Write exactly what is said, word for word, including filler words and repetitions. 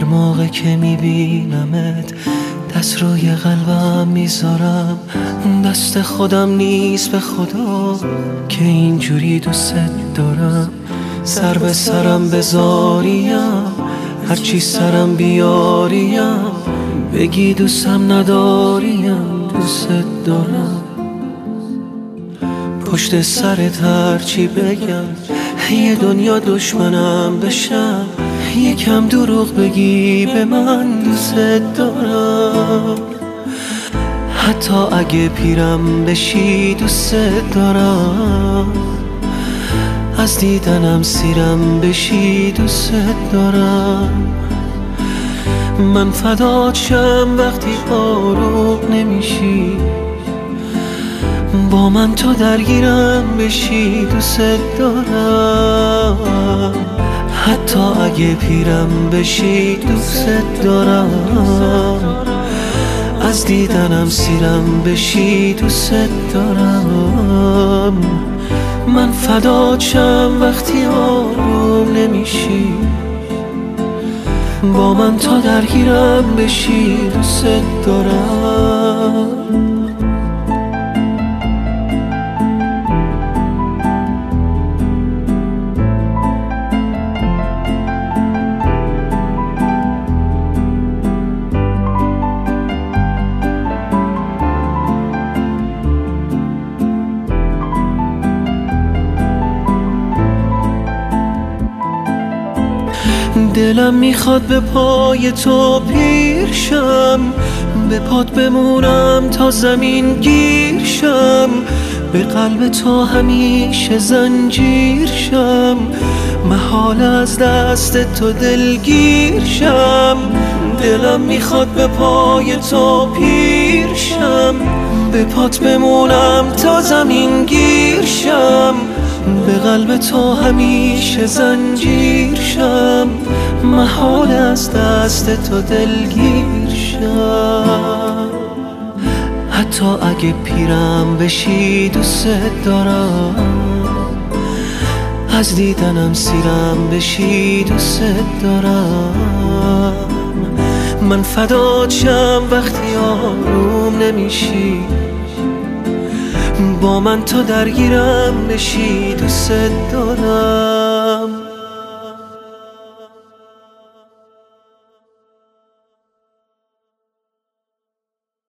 موقع که میبینمت دست روی قلبم میذارم، دست خودم نیست به خدا که اینجوری دوست دارم. سر به سرم بذاریم، هرچی سرم بیاریم، بگی دوستم نداریم، دوست دارم. پشت سرت هرچی بگم یه دنیا دشمنم بشم، یکم دروغ بگی به من دوست دارم. حتی اگه پیرم بشی دوست دارم، از دیدنم سیرم بشی دوست دارم. من فدات شم وقتی آروم نمیشی، با من تو درگیرم بشی دوست دارم. حتی اگه پیرم بشی دوست دارم، از دیدنم سیرم بشی دوست دارم. من فدات شم وقتی آروم نمیشی، با من تا درگیرم بشی دوست دارم. دلم میخواد به پای تو پیر شم، به پات بمونم تا زمین گیر شم، به قلب تو همیشه زنجیر شم، محال از دست تو دلگیر شم. دلم میخواد به پای تو پیر شم، به پات بمونم تا زمین گیر شم، به قلب تو همیشه زنجیر شم، محال از دست تو دلگیر شم. حتی اگه پیرم بشی دوست دارم، از دیدنم سیرم بشی دوست دارم. من فدات شم وقتی آروم نمیشی، با من تو درگیرم بشی دوست دارم.